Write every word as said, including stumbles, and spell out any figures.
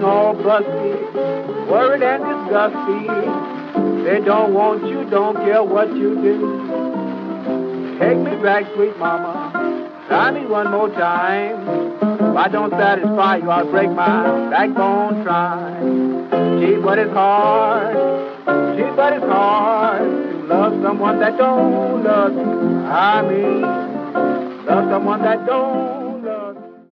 all busty, worried and disgusty. They don't want you, don't care what you do. Take me back, sweet mama, try me one more time. If I don't satisfy you, I'll break my backbone trying. Gee, but it's hard, gee, but it's hard to love someone that don't love you. I mean, love someone that don't